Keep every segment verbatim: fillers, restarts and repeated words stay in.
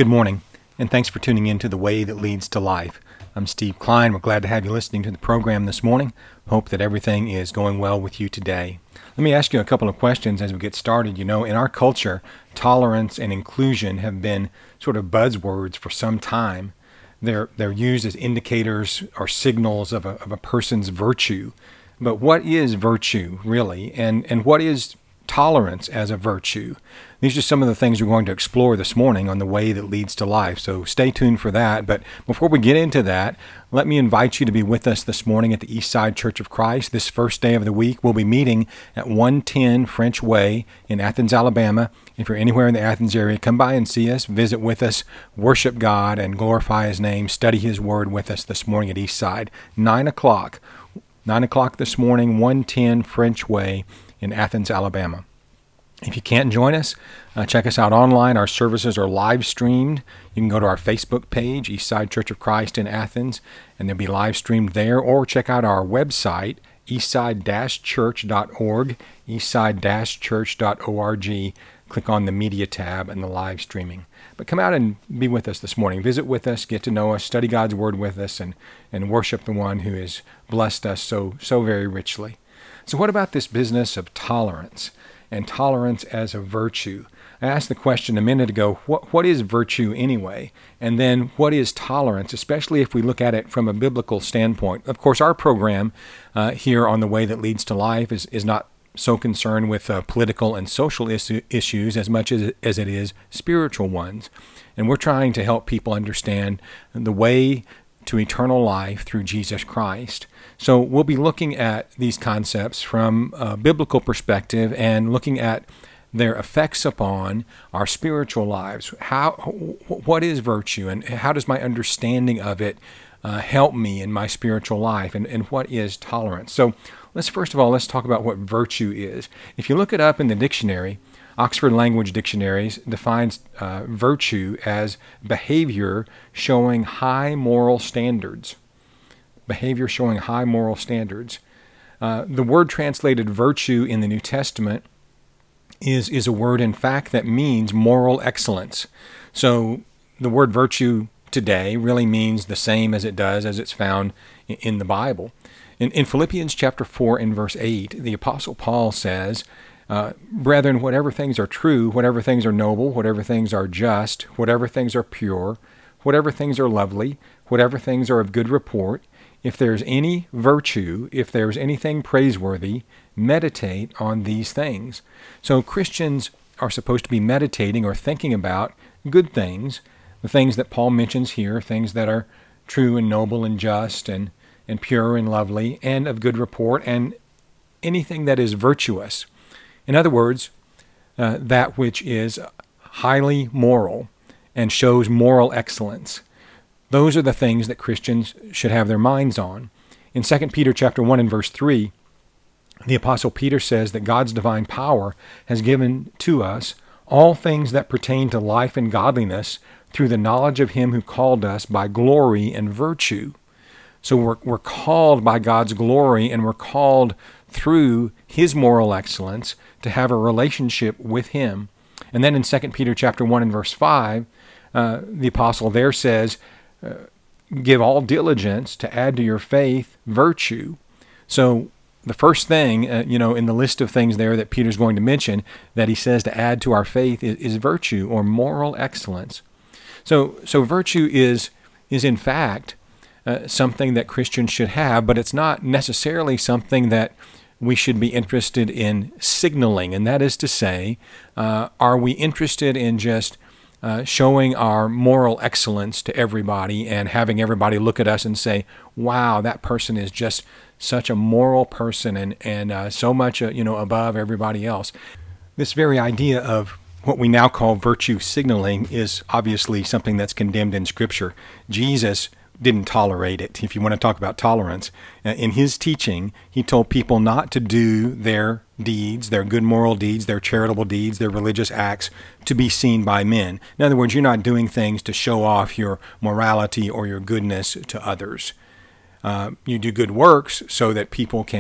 Good morning, and thanks for tuning in to The Way That Leads to Life. I'm Steve Klein. We're glad to have you listening to the program this morning. Hope that everything is going well with you today. Let me ask you a couple of questions as we get started. You know, in our culture, tolerance and inclusion have been sort of buzzwords for some time. They're they're used as indicators or signals of a, of a person's virtue. But what is virtue, really? And, and what is tolerance as a virtue? These are some of the things we're going to explore this morning on The Way That Leads to Life. So stay tuned for that. But before we get into that, let me invite you to be with us this morning at the Eastside Church of Christ. This first day of the week, we'll be meeting at one ten French Way in Athens, Alabama. If you're anywhere in the Athens area, come by and see us, visit with us, worship God, and glorify His name, study His Word with us this morning at Eastside. nine o'clock. nine o'clock this morning, one ten French Way in Athens, Alabama. If you can't join us, uh, check us out online. Our services are live streamed. You can go to our Facebook page, Eastside Church of Christ in Athens, and they'll be live streamed there. Or check out our website, eastside dash church dot org, eastside dash church dot org. Click on the media tab and the live streaming. But come out and be with us this morning. Visit with us, get to know us, study God's Word with us, and, and worship the one who has blessed us so, so very richly. So what about this business of tolerance? And tolerance as a virtue. I asked the question a minute ago, what what is virtue anyway? And then what is tolerance, especially if we look at it from a biblical standpoint? Of course, our program uh, here on The Way That Leads to Life is, is not so concerned with uh, political and social is- issues as much as it, as it is spiritual ones. And we're trying to help people understand the way to eternal life through Jesus Christ. So we'll be looking at these concepts from a biblical perspective and looking at their effects upon our spiritual lives. How, what is virtue, and how does my understanding of it uh, help me in my spiritual life, and, and what is tolerance? So let's first of all, let's talk about what virtue is. If you look it up in the dictionary, Oxford Language Dictionaries defines uh, virtue as behavior showing high moral standards. Behavior showing high moral standards. Uh, the word translated virtue in the New Testament is, is a word, in fact, that means moral excellence. So the word virtue today really means the same as it does as it's found in, in the Bible. In, in Philippians chapter four and verse eight, the Apostle Paul says, Uh, Brethren, whatever things are true, whatever things are noble, whatever things are just, whatever things are pure, whatever things are lovely, whatever things are of good report, if there's any virtue, if there's anything praiseworthy, meditate on these things. So Christians are supposed to be meditating or thinking about good things, the things that Paul mentions here, things that are true and noble and just and, and pure and lovely and of good report, and anything that is virtuous. In other words, uh, that which is highly moral and shows moral excellence. Those are the things that Christians should have their minds on. In Second Peter chapter one and verse three, the Apostle Peter says that God's divine power has given to us all things that pertain to life and godliness through the knowledge of Him who called us by glory and virtue. So we're, we're called by God's glory, and we're called through His moral excellence to have a relationship with Him. And then in Second Peter chapter one and verse five, uh, the apostle there says, uh, give all diligence to add to your faith virtue. So the first thing, uh, you know, in the list of things there that Peter's going to mention that he says to add to our faith is, is virtue or moral excellence. So, so virtue is, is in fact uh, something that Christians should have, but it's not necessarily something that we should be interested in signaling. And that is to say, uh, are we interested in just uh, showing our moral excellence to everybody and having everybody look at us and say, wow, that person is just such a moral person and, and uh, so much uh, you know, above everybody else. This very idea of what we now call virtue signaling is obviously something that's condemned in Scripture. Jesus didn't tolerate it. If you want to talk about tolerance, uh, in His teaching, He told people not to do their deeds, their good moral deeds, their charitable deeds, their religious acts to be seen by men. In other words, you're not doing things to show off your morality or your goodness to others. Uh, you do good works so that people can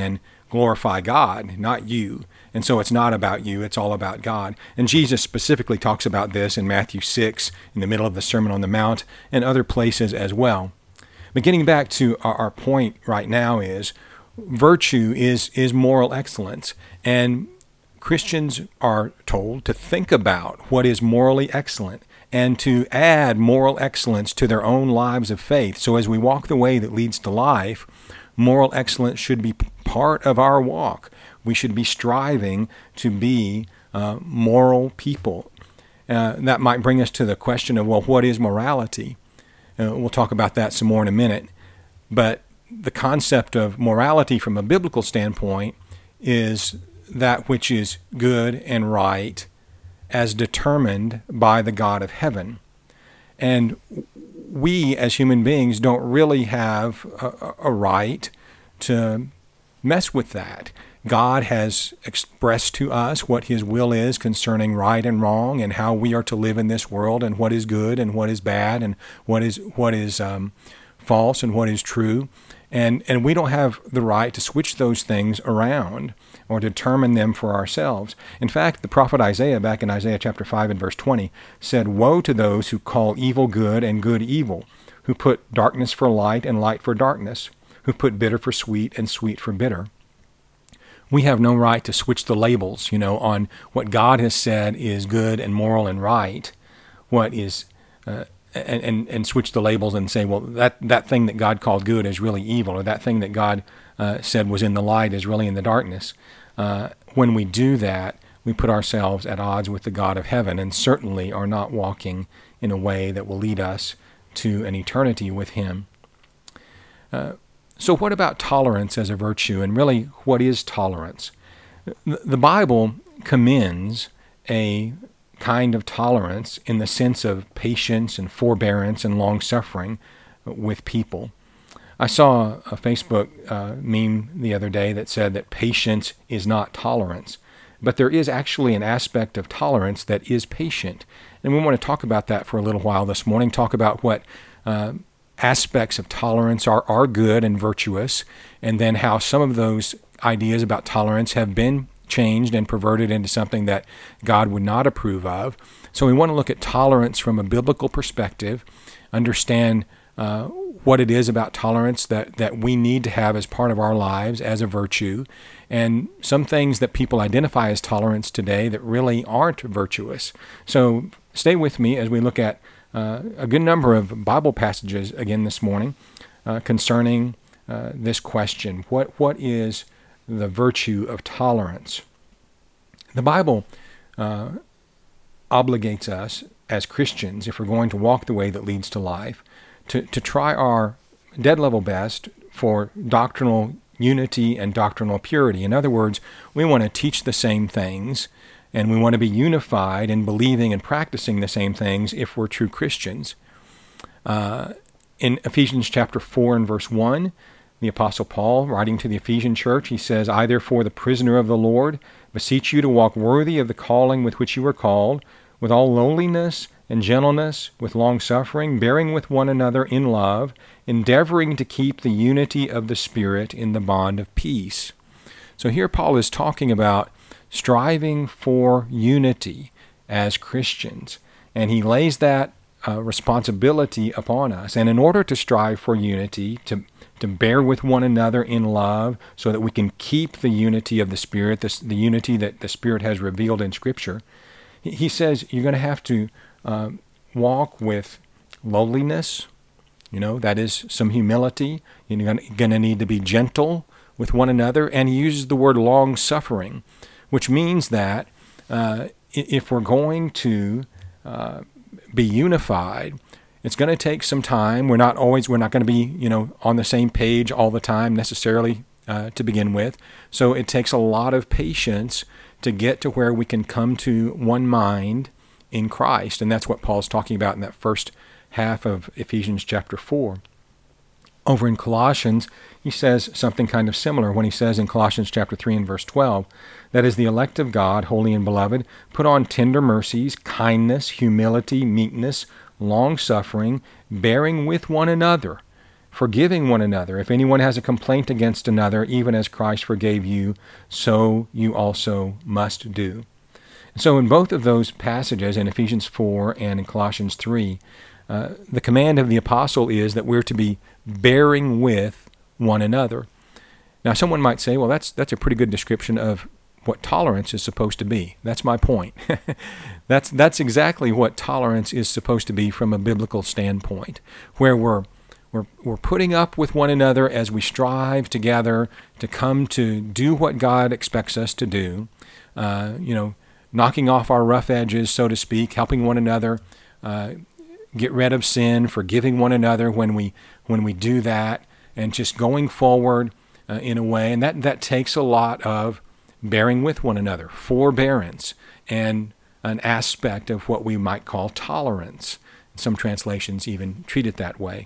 glorify God, not you. And so it's not about you, it's all about God. And Jesus specifically talks about this in Matthew six, in the middle of the Sermon on the Mount, and other places as well. But getting back to our, our point right now is, virtue is, is moral excellence. And Christians are told to think about what is morally excellent and to add moral excellence to their own lives of faith. So as we walk the way that leads to life, moral excellence should be part of our walk. We should be striving to be uh, moral people. Uh, that might bring us to the question of, well, what is morality? Uh, we'll talk about that some more in a minute. But the concept of morality from a biblical standpoint is that which is good and right as determined by the God of heaven. And we as human beings don't really have a, a right to mess with that. God has expressed to us what his will is concerning right and wrong and how we are to live in this world and what is good and what is bad and what is what is um, false and what is true. And and we don't have the right to switch those things around or determine them for ourselves. In fact, the prophet Isaiah, back in Isaiah chapter five and verse twenty, said, "Woe to those who call evil good and good evil, who put darkness for light and light for darkness, who put bitter for sweet and sweet for bitter." We have no right to switch the labels, you know, on what God has said is good and moral and right, what is, uh, and, and and switch the labels and say, well, that, that thing that God called good is really evil, or that thing that God uh, said was in the light is really in the darkness. Uh, when we do that, we put ourselves at odds with the God of heaven and certainly are not walking in a way that will lead us to an eternity with him. Uh, So what about tolerance as a virtue, and really what is tolerance? The Bible commends a kind of tolerance in the sense of patience and forbearance and long-suffering with people. I saw a Facebook uh, meme the other day that said that patience is not tolerance, but there is actually an aspect of tolerance that is patient. And we want to talk about that for a little while this morning, talk about what uh, aspects of tolerance are, are good and virtuous, and then how some of those ideas about tolerance have been changed and perverted into something that God would not approve of. So we want to look at tolerance from a biblical perspective, understand uh, what it is about tolerance that, that we need to have as part of our lives as a virtue, and some things that people identify as tolerance today that really aren't virtuous. So stay with me as we look at Uh, a good number of Bible passages again this morning uh, concerning uh, this question. What what is the virtue of tolerance? The Bible uh, obligates us as Christians, if we're going to walk the way that leads to life, to, to try our dead level best for doctrinal unity and doctrinal purity. In other words, we want to teach the same things, and we want to be unified in believing and practicing the same things if we're true Christians. Uh, in Ephesians chapter four and verse one, the Apostle Paul, writing to the Ephesian church, he says, "I therefore, the prisoner of the Lord, beseech you to walk worthy of the calling with which you were called, with all lowliness and gentleness, with long-suffering, bearing with one another in love, endeavoring to keep the unity of the Spirit in the bond of peace." So here Paul is talking about striving for unity as Christians. And he lays that uh, responsibility upon us. And in order to strive for unity, to, to bear with one another in love so that we can keep the unity of the Spirit, this, the unity that the Spirit has revealed in Scripture, he, he says you're going to have to uh, walk with lowliness, you know, that is some humility. You're going to need to be gentle with one another. And he uses the word long-suffering, which means that uh, if we're going to uh, be unified, it's going to take some time. We're not always, we're not going to be, you know, on the same page all the time necessarily uh, to begin with. So it takes a lot of patience to get to where we can come to one mind in Christ. And that's what Paul's talking about in that first half of Ephesians chapter four. Over in Colossians, he says something kind of similar when he says in Colossians chapter three and verse twelve, "That is the elect of God, holy and beloved, put on tender mercies, kindness, humility, meekness, long-suffering, bearing with one another, forgiving one another. If anyone has a complaint against another, even as Christ forgave you, so you also must do. So in both of those passages, in Ephesians four and in Colossians three, uh, the command of the apostle is that we're to be bearing with one another. Now, someone might say, well, that's that's a pretty good description of what tolerance is supposed to be. That's my point. that's that's exactly what tolerance is supposed to be from a biblical standpoint, where we're we're we're putting up with one another as we strive together to come to do what God expects us to do. Uh, you know, knocking off our rough edges, so to speak, helping one another uh, get rid of sin, forgiving one another when we when we do that, and just going forward uh, in a way. And that, that takes a lot of bearing with one another, forbearance, and an aspect of what we might call tolerance. Some translations even treat it that way.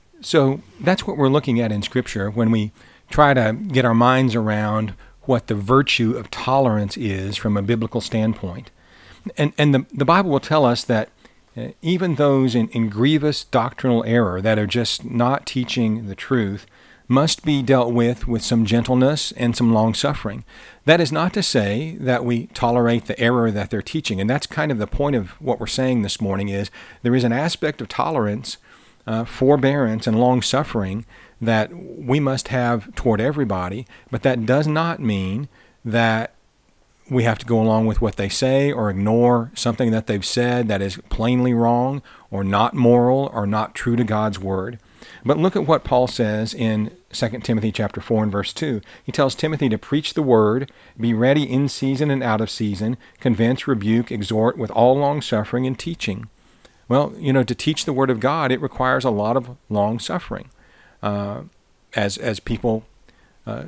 So that's what we're looking at in Scripture when we try to get our minds around what the virtue of tolerance is from a biblical standpoint. And and the, the Bible will tell us that uh, even those in, in grievous doctrinal error that are just not teaching the truth must be dealt with with some gentleness and some long-suffering. That is not to say that we tolerate the error that they're teaching. And that's kind of the point of what we're saying this morning is there is an aspect of tolerance, uh, forbearance, and long-suffering that we must have toward everybody, but that does not mean that we have to go along with what they say or ignore something that they've said that is plainly wrong or not moral or not true to God's word. But look at what Paul says in Second Timothy chapter four and verse two. He tells Timothy to preach the word, be ready in season and out of season, convince, rebuke, exhort with all long-suffering and teaching. Well, you know, to teach the word of God, it requires a lot of long-suffering. Uh, as as people uh,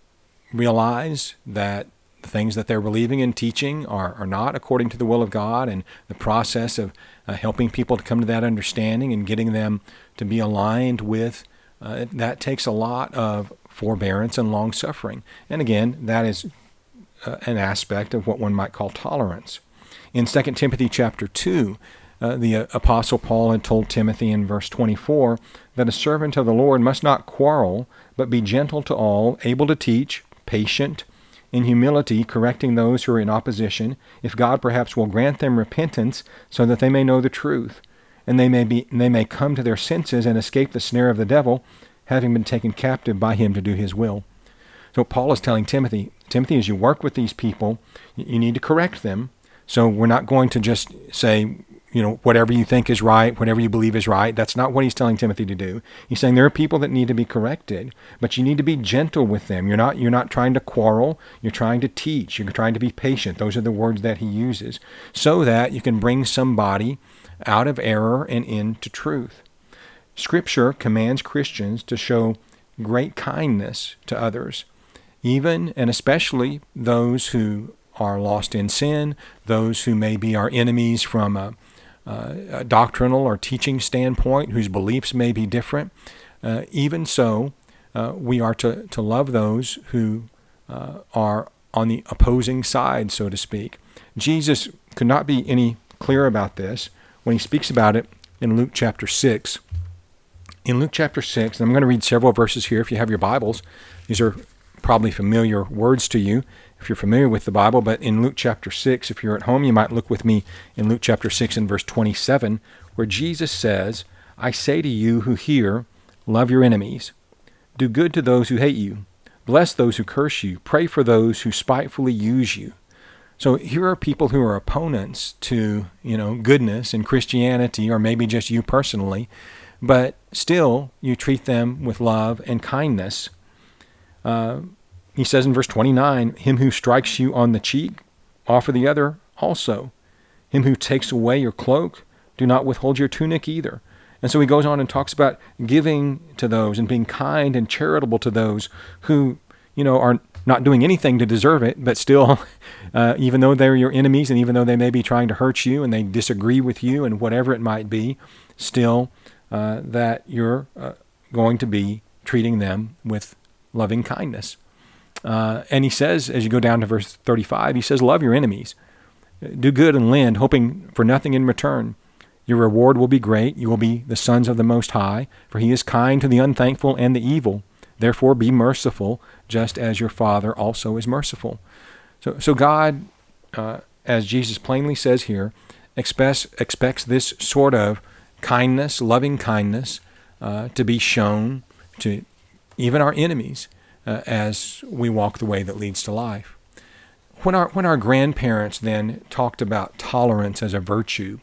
realize that the things that they're believing and teaching are, are not according to the will of God, and the process of uh, helping people to come to that understanding and getting them to be aligned with, uh, that takes a lot of forbearance and long-suffering. And again, that is uh, an aspect of what one might call tolerance. In Second Timothy chapter two, Uh, the uh, Apostle Paul had told Timothy in verse twenty-four that a servant of the Lord must not quarrel, but be gentle to all, able to teach, patient, in humility, correcting those who are in opposition, if God perhaps will grant them repentance so that they may know the truth, and they may be they may come to their senses and escape the snare of the devil, having been taken captive by him to do his will. So Paul is telling Timothy, Timothy, as you work with these people, you need to correct them. So we're not going to just say, you know, whatever you think is right, whatever you believe is right. That's not what he's telling Timothy to do. He's saying there are people that need to be corrected, but you need to be gentle with them. You're not you're not trying to quarrel. You're trying to teach. You're trying to be patient. Those are the words that he uses, so that you can bring somebody out of error and into truth. Scripture commands Christians to show great kindness to others, even and especially those who are lost in sin, those who may be our enemies from a Uh, a doctrinal or teaching standpoint, whose beliefs may be different. Uh, even so, uh, we are to, to love those who uh, are on the opposing side, so to speak. Jesus could not be any clearer about this when he speaks about it in Luke chapter six. In Luke chapter six, and I'm going to read several verses here if you have your Bibles. These are probably familiar words to you if you're familiar with the Bible, but in Luke chapter six, if you're at home, you might look with me in Luke chapter six and verse twenty-seven, where Jesus says, I say to you who hear, love your enemies. Do good to those who hate you. Bless those who curse you. Pray for those who spitefully use you. So here are people who are opponents to, you know, goodness and Christianity, or maybe just you personally, but still you treat them with love and kindness. Uh, he says in verse twenty-nine, him who strikes you on the cheek, offer the other also. Him who takes away your cloak, do not withhold your tunic either. And so he goes on and talks about giving to those and being kind and charitable to those who, you know, are not doing anything to deserve it, but still, uh, even though they're your enemies and even though they may be trying to hurt you and they disagree with you and whatever it might be, still uh, that you're uh, going to be treating them with loving kindness. Uh, and he says, as you go down to verse thirty-five, he says, love your enemies. Do good and lend, hoping for nothing in return. Your reward will be great. You will be the sons of the Most High, for he is kind to the unthankful and the evil. Therefore be merciful, just as your Father also is merciful. So, so God, uh, as Jesus plainly says here, expects, expects this sort of kindness, loving kindness, uh, to be shown to even our enemies uh, as we walk the way that leads to life. When our, when our grandparents then talked about tolerance as a virtue,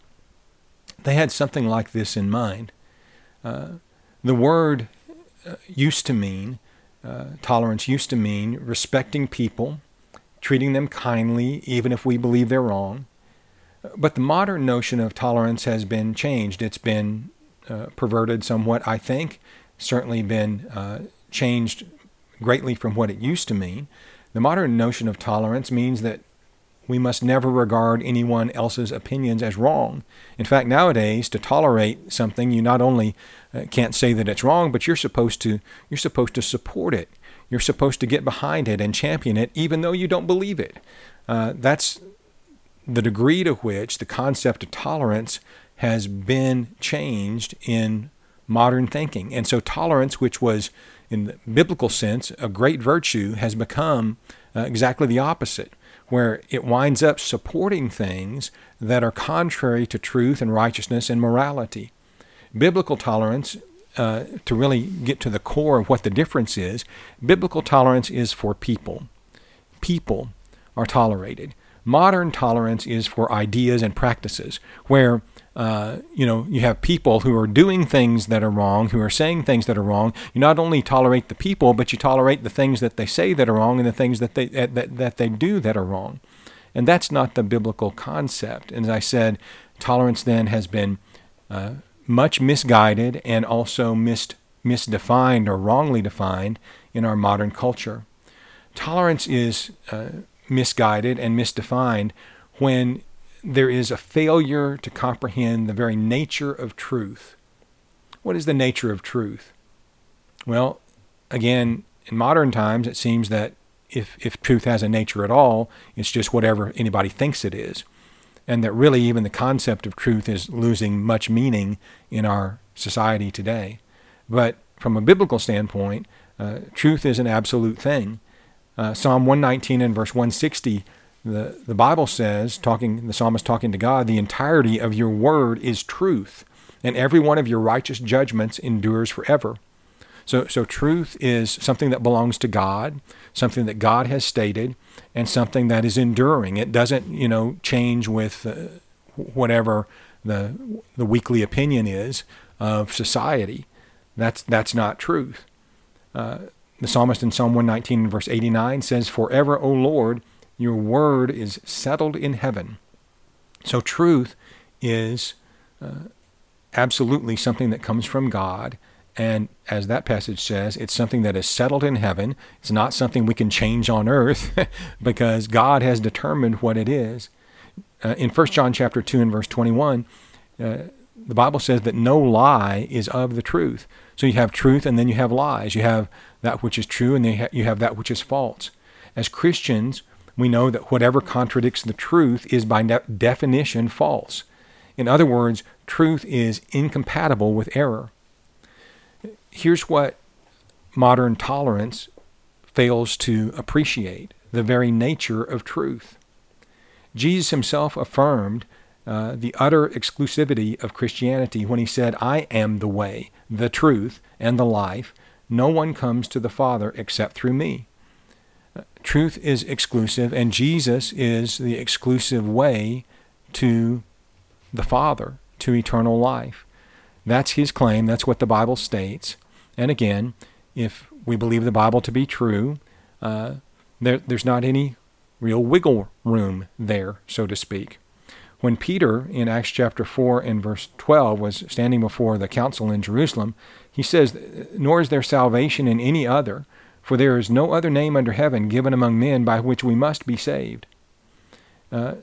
they had something like this in mind. Uh, the word uh, used to mean, uh, tolerance used to mean respecting people, treating them kindly, even if we believe they're wrong. But the modern notion of tolerance has been changed. It's been uh, perverted somewhat, I think, certainly been uh, changed greatly from what it used to mean. The modern notion of tolerance means that we must never regard anyone else's opinions as wrong. In fact, nowadays, to tolerate something, you not only uh, can't say that it's wrong, but you're supposed to you're supposed to support it. You're supposed to get behind it and champion it, even though you don't believe it. Uh, that's the degree to which the concept of tolerance has been changed in modern thinking. And so tolerance, which was in the biblical sense a great virtue, has become uh, exactly the opposite, where it winds up supporting things that are contrary to truth and righteousness and morality. Biblical tolerance, uh, to really get to the core of what the difference is, biblical tolerance is for people. People are tolerated. Modern tolerance is for ideas and practices, where uh, you know you have people who are doing things that are wrong, who are saying things that are wrong. You not only tolerate the people, but you tolerate the things that they say that are wrong and the things that they that, that they do that are wrong. And that's not the biblical concept. And as I said, tolerance then has been uh, much misguided and also mis misdefined or wrongly defined in our modern culture. Tolerance is uh, misguided and misdefined when there is a failure to comprehend the very nature of truth. What is the nature of truth? Well, again, in modern times, it seems that if, if truth has a nature at all, it's just whatever anybody thinks it is. And that really even the concept of truth is losing much meaning in our society today. But from a biblical standpoint, uh, truth is an absolute thing. Uh, Psalm one nineteen and verse one sixty, the, the Bible says, talking, the psalmist talking to God, the entirety of your word is truth, and every one of your righteous judgments endures forever. So, so truth is something that belongs to God, something that God has stated, and something that is enduring. It doesn't, you know, change with uh, whatever the the weekly opinion is of society. That's that's not truth. Uh, The psalmist in Psalm one nineteen, verse eighty-nine says, "Forever, O Lord, your word is settled in heaven." So truth is uh, absolutely something that comes from God. And as that passage says, it's something that is settled in heaven. It's not something we can change on earth because God has determined what it is. Uh, in First John chapter two and verse twenty-one, uh, the Bible says that no lie is of the truth. So you have truth and then you have lies. You have that which is true and then you have that which is false. As Christians, we know that whatever contradicts the truth is by de- definition false. In other words, truth is incompatible with error. Here's what modern tolerance fails to appreciate: the very nature of truth. Jesus himself affirmed uh, the utter exclusivity of Christianity when he said, "I am the way, the truth, and the life. No one comes to the Father except through me." Uh, truth is exclusive, and Jesus is the exclusive way to the Father, to eternal life. That's his claim. That's what the Bible states. And again, if we believe the Bible to be true, uh, there, there's not any real wiggle room there, so to speak. When Peter, in Acts chapter four and verse twelve, was standing before the council in Jerusalem, he says, "Nor is there salvation in any other, for there is no other name under heaven given among men by which we must be saved." Uh,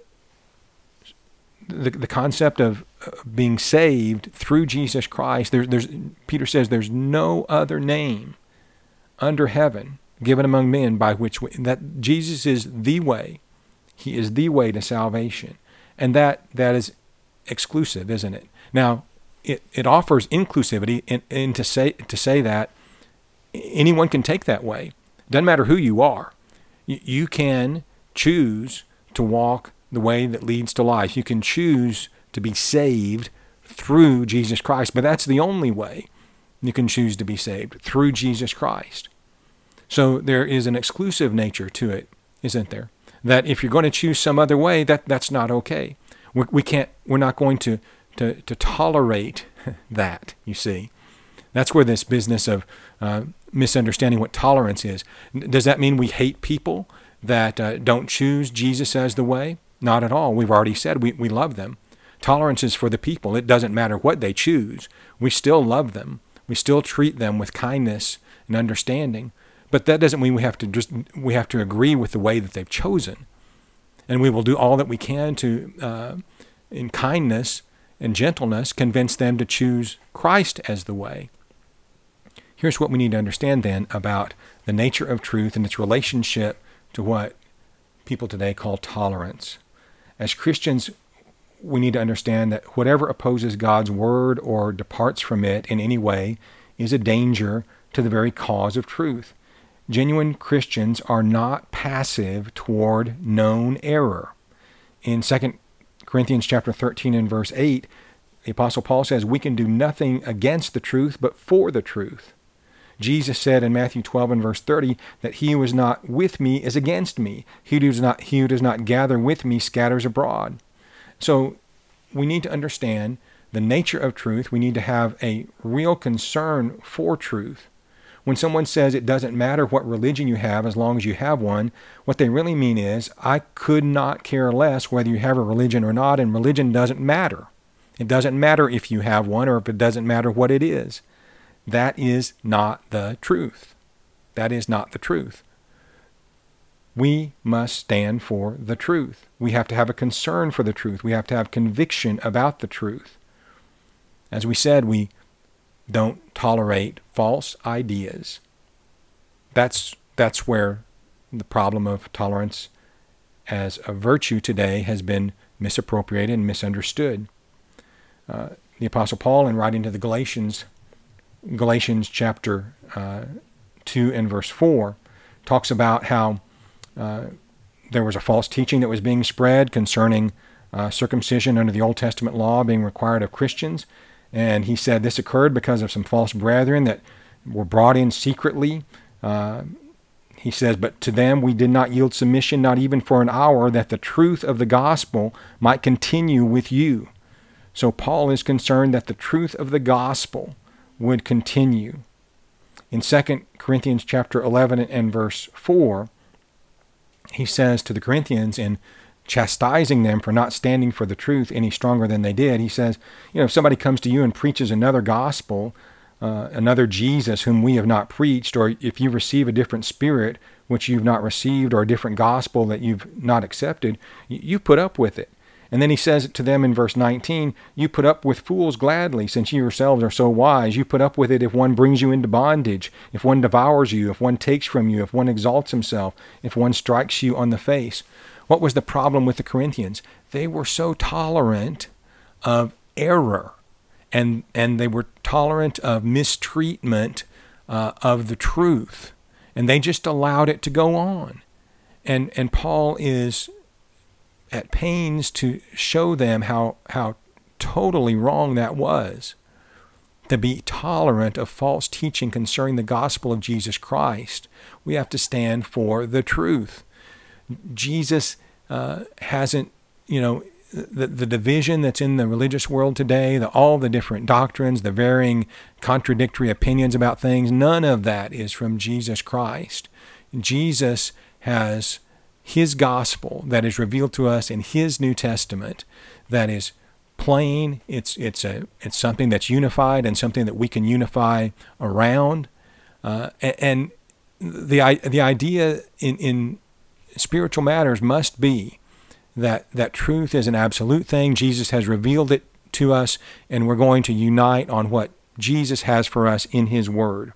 the, the concept of being saved through Jesus Christ, there, there's, Peter says there's no other name under heaven given among men by which we, that Jesus is the way. He is the way to salvation. And that that is exclusive, isn't it? Now, it, it offers inclusivity in, in to say to say that anyone can take that way. Doesn't matter who you are. You, you can choose to walk the way that leads to life. You can choose to be saved through Jesus Christ, but that's the only way you can choose to be saved, through Jesus Christ. So there is an exclusive nature to it, isn't there? That if you're going to choose some other way, that, that's not okay. We're, we can't, we're not going to, to, to tolerate that, you see. That's where this business of uh, misunderstanding what tolerance is. Does that mean we hate people that uh, don't choose Jesus as the way? Not at all. We've already said we, we love them. Tolerance is for the people. It doesn't matter what they choose. We still love them. We still treat them with kindness and understanding. But that doesn't mean we have to just we have to agree with the way that they've chosen. And we will do all that we can to, uh, in kindness and gentleness, convince them to choose Christ as the way. Here's what we need to understand then about the nature of truth and its relationship to what people today call tolerance. As Christians, we need to understand that whatever opposes God's word or departs from it in any way is a danger to the very cause of truth. Genuine Christians are not passive toward known error. In Second Corinthians chapter thirteen and verse eight, the Apostle Paul says, we can do nothing against the truth, but for the truth. Jesus said in Matthew twelve and verse thirty that he who is not with me is against me. He who does not, he who does not gather with me scatters abroad. So we need to understand the nature of truth. We need to have a real concern for truth. When someone says it doesn't matter what religion you have as long as you have one, what they really mean is, I could not care less whether you have a religion or not, and religion doesn't matter. It doesn't matter if you have one or if it doesn't matter what it is. That is not the truth. That is not the truth. We must stand for the truth. We have to have a concern for the truth. We have to have conviction about the truth. As we said, we don't tolerate false ideas. That's that's where the problem of tolerance as a virtue today has been misappropriated and misunderstood. Uh, the Apostle Paul, in writing to the Galatians, Galatians chapter uh, two and verse four, talks about how uh, there was a false teaching that was being spread concerning uh, circumcision under the Old Testament law being required of Christians. And he said this occurred because of some false brethren that were brought in secretly. Uh, he says, but to them we did not yield submission, not even for an hour, that the truth of the gospel might continue with you. So Paul is concerned that the truth of the gospel would continue. In Second Corinthians chapter eleven and verse four, he says to the Corinthians, in chastising them for not standing for the truth any stronger than they did, he says, you know, if somebody comes to you and preaches another gospel, uh, another Jesus whom we have not preached, or if you receive a different spirit which you've not received, or a different gospel that you've not accepted, you put up with it. And then he says to them in verse nineteen, you put up with fools gladly, since you yourselves are so wise. You put up with it if one brings you into bondage, if one devours you, if one takes from you, if one exalts himself, if one strikes you on the face. What was the problem with the Corinthians? They were so tolerant of error, and and they were tolerant of mistreatment uh, of the truth, and they just allowed it to go on. And and Paul is at pains to show them how how totally wrong that was, to be tolerant of false teaching concerning the gospel of Jesus Christ. We have to stand for the truth. Jesus uh, hasn't, you know, the, the division that's in the religious world today, the, all the different doctrines, the varying contradictory opinions about things, none of that is from Jesus Christ. Jesus has his gospel that is revealed to us in his New Testament that is plain. It's it's a it's something that's unified and something that we can unify around. Uh, and the the idea in in spiritual matters must be that that truth is an absolute thing. Jesus has revealed it to us, and we're going to unite on what Jesus has for us in his word.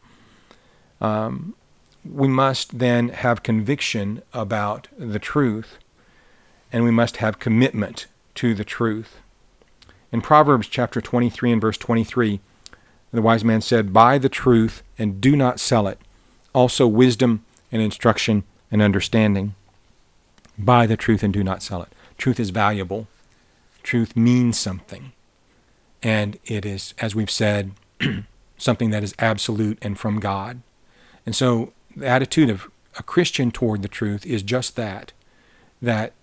Um, we must then have conviction about the truth, and we must have commitment to the truth. In Proverbs chapter twenty-three and verse twenty-three, the wise man said, "Buy the truth and do not sell it. Also wisdom and instruction and understanding." Buy the truth and do not sell it. Truth is valuable. Truth means something. And it is, as we've said, something that is absolute and from God. And so the attitude of a Christian toward the truth is just that, that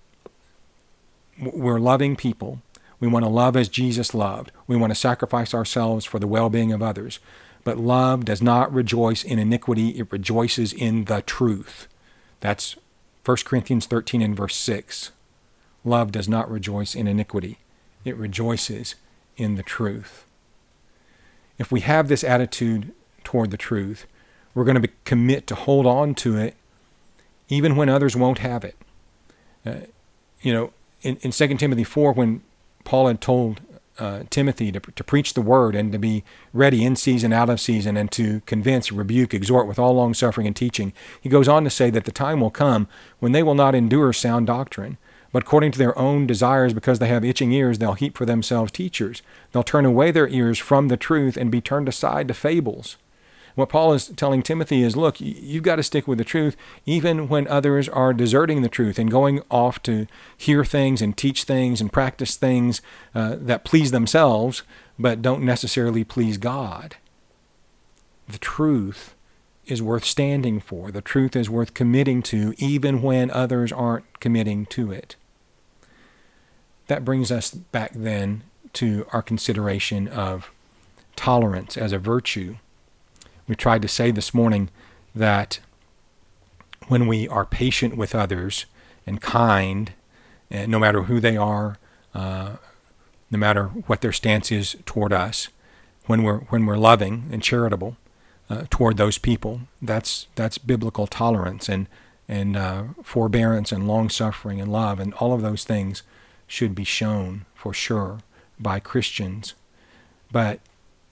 we're loving people. We want to love as Jesus loved. We want to sacrifice ourselves for the well-being of others. But love does not rejoice in iniquity. It rejoices in the truth. That's First Corinthians thirteen and verse six. Love does not rejoice in iniquity. It rejoices in the truth. If we have this attitude toward the truth, we're going to be, commit to hold on to it even when others won't have it. Uh, you know, in, in Second Timothy four, when Paul had told uh, Timothy to, to preach the word and to be ready in season, out of season, and to convince, rebuke, exhort with all long-suffering and teaching, he goes on to say that the time will come when they will not endure sound doctrine, but according to their own desires, because they have itching ears, they'll heap for themselves teachers. They'll turn away their ears from the truth and be turned aside to fables. What Paul is telling Timothy is, look, you've got to stick with the truth even when others are deserting the truth and going off to hear things and teach things and practice things uh, that please themselves but don't necessarily please God. The truth is worth standing for. The truth is worth committing to even when others aren't committing to it. That brings us back then to our consideration of tolerance as a virtue. We tried to say this morning that when we are patient with others and kind, and no matter who they are, uh, no matter what their stance is toward us, when we're when we're loving and charitable uh, toward those people, that's that's biblical tolerance and and uh, forbearance and long suffering and love, and all of those things should be shown for sure by Christians. But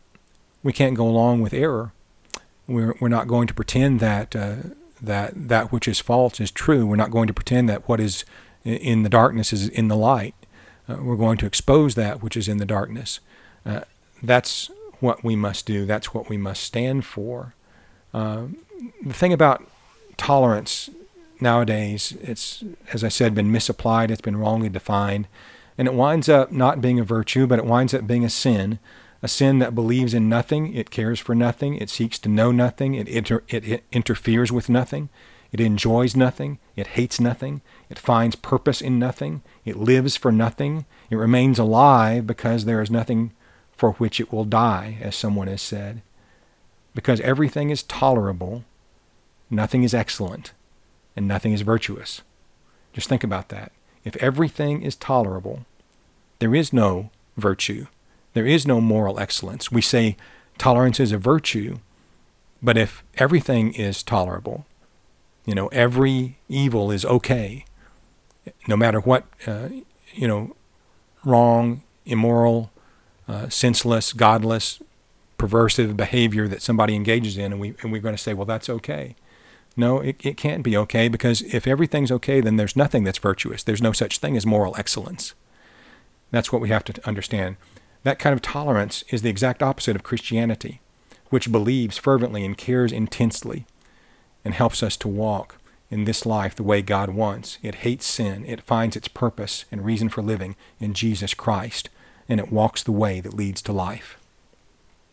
we can't go along with error. We're we're not going to pretend that uh, that that which is false is true. We're not going to pretend that what is in the darkness is in the light. Uh, we're going to expose that which is in the darkness. Uh, that's what we must do. That's what we must stand for. Uh, the thing about tolerance nowadays, it's, as I said, been misapplied. It's been wrongly defined. And it winds up not being a virtue, but it winds up being a sin. A sin that believes in nothing, it cares for nothing, it seeks to know nothing, it, inter- it, it interferes with nothing, it enjoys nothing, it hates nothing, it finds purpose in nothing, it lives for nothing, it remains alive because there is nothing for which it will die, as someone has said. Because everything is tolerable, nothing is excellent, and nothing is virtuous. Just think about that. If everything is tolerable, there is no virtue. There is no moral excellence. We say tolerance is a virtue, but if everything is tolerable, you know, every evil is okay, no matter what, uh, you know, wrong, immoral, uh, senseless, godless, perversive behavior that somebody engages in, and, we, and we're going to say, well, that's okay. No, it, it can't be okay, because if everything's okay, then there's nothing that's virtuous. There's no such thing as moral excellence. That's what we have to understand. That kind of tolerance is the exact opposite of Christianity, which believes fervently and cares intensely and helps us to walk in this life the way God wants. It hates sin. It finds its purpose and reason for living in Jesus Christ, and it walks the way that leads to life.